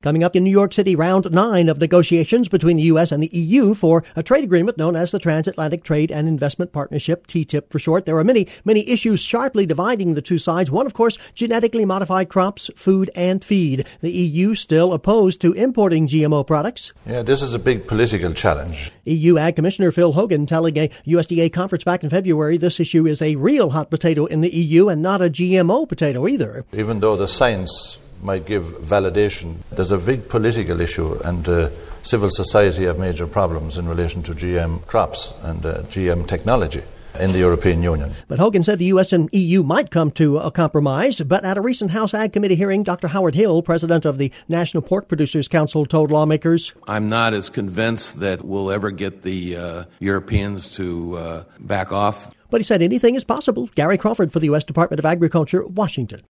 Coming up in New York City, round 9 of negotiations between the U.S. and the EU for a trade agreement known as the Transatlantic Trade and Investment Partnership, TTIP for short. There are many issues sharply dividing the two sides. One, of course, genetically modified crops, food and feed. The EU still opposed to importing GMO products. Yeah, this is a big political challenge. EU Ag Commissioner Phil Hogan telling a USDA conference back in February this issue is a real hot potato in the EU and not a GMO potato either. Even though the science might give validation, there's a big political issue, and civil society have major problems in relation to GM crops and GM technology in the European Union. But Hogan said the U.S. and EU might come to a compromise, but at a recent House Ag Committee hearing, Dr. Howard Hill, president of the National Pork Producers Council, told lawmakers, I'm not as convinced that we'll ever get the Europeans to back off. But he said anything is possible. Gary Crawford for the U.S. Department of Agriculture, Washington.